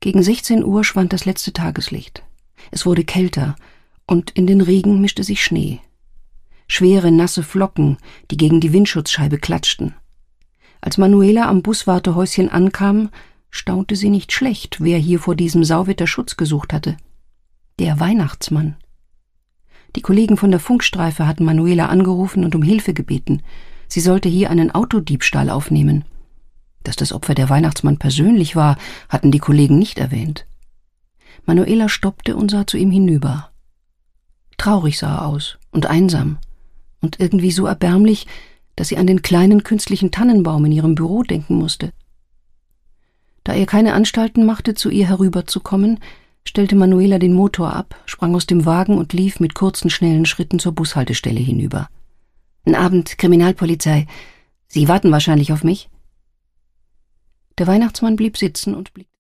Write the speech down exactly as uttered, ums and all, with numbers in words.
Gegen sechzehn Uhr schwand das letzte Tageslicht. Es wurde kälter, und in den Regen mischte sich Schnee. Schwere, nasse Flocken, die gegen die Windschutzscheibe klatschten. Als Manuela am Buswartehäuschen ankam, staunte sie nicht schlecht, wer hier vor diesem Sauwetter Schutz gesucht hatte. Der Weihnachtsmann. Die Kollegen von der Funkstreife hatten Manuela angerufen und um Hilfe gebeten. Sie sollte hier einen Autodiebstahl aufnehmen. Dass das Opfer der Weihnachtsmann persönlich war, hatten die Kollegen nicht erwähnt. Manuela stoppte und sah zu ihm hinüber. Traurig sah er aus und einsam und irgendwie so erbärmlich, dass sie an den kleinen künstlichen Tannenbaum in ihrem Büro denken musste. Da er keine Anstalten machte, zu ihr herüberzukommen, stellte Manuela den Motor ab, sprang aus dem Wagen und lief mit kurzen, schnellen Schritten zur Bushaltestelle hinüber. »Guten Abend, Kriminalpolizei. Sie warten wahrscheinlich auf mich?« Der Weihnachtsmann blieb sitzen und blickte